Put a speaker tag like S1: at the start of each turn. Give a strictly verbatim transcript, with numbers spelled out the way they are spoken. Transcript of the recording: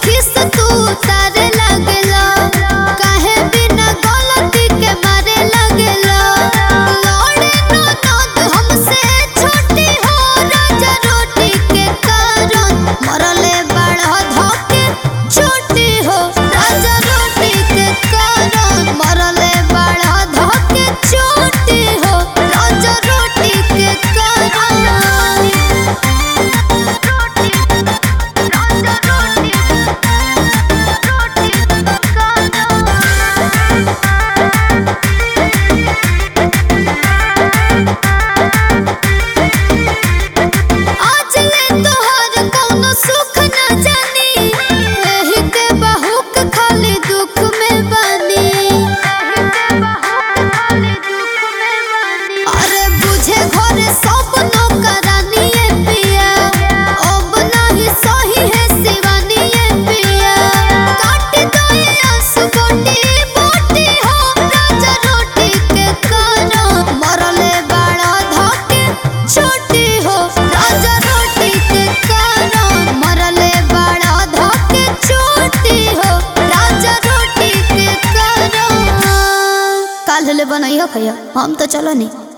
S1: खिस तू तारे लगला काहे बिना गलती के मारे लगला लौड़े ननद हमसे छोटी हो राजा रोटी के कारण मरले बड़ा धोके छोटी हो राजा रोटी के कारण मरले बड़ा धोके छोटी हो राजा रोटी के कारण काल ले बनाइयो खैया हम तो चलो नहीं।